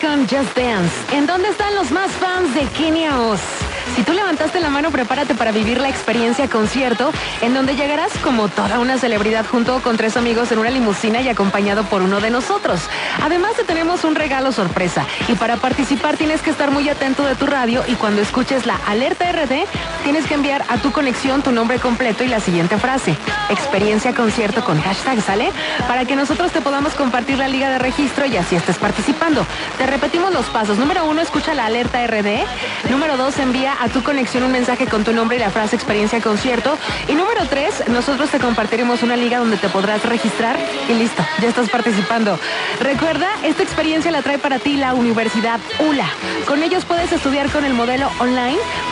Con Just Dance. ¿En dónde están los más fans de Kenia Oz? Si tú levantaste la mano, prepárate para vivir la experiencia concierto, en donde llegarás como toda una celebridad junto con 3 amigos en una limusina y acompañado por uno de nosotros. Además, te tenemos un regalo sorpresa. Y para participar tienes que estar muy atento de tu radio y cuando escuches la alerta RD, tienes que enviar a tu conexión tu nombre completo y la siguiente frase. Experiencia concierto con hashtag, ¿sale? Para que nosotros te podamos compartir la liga de registro y así estés participando. Te repetimos los pasos. Número 1, escucha la alerta RD. Número 2, envía a tu conexión un mensaje con tu nombre y la frase experiencia concierto. Y número 3, nosotros te compartiremos una liga donde te podrás registrar y listo, ya estás participando. Recuerda, esta experiencia la trae para ti la Universidad ULA. Con ellos puedes estudiar con el modelo online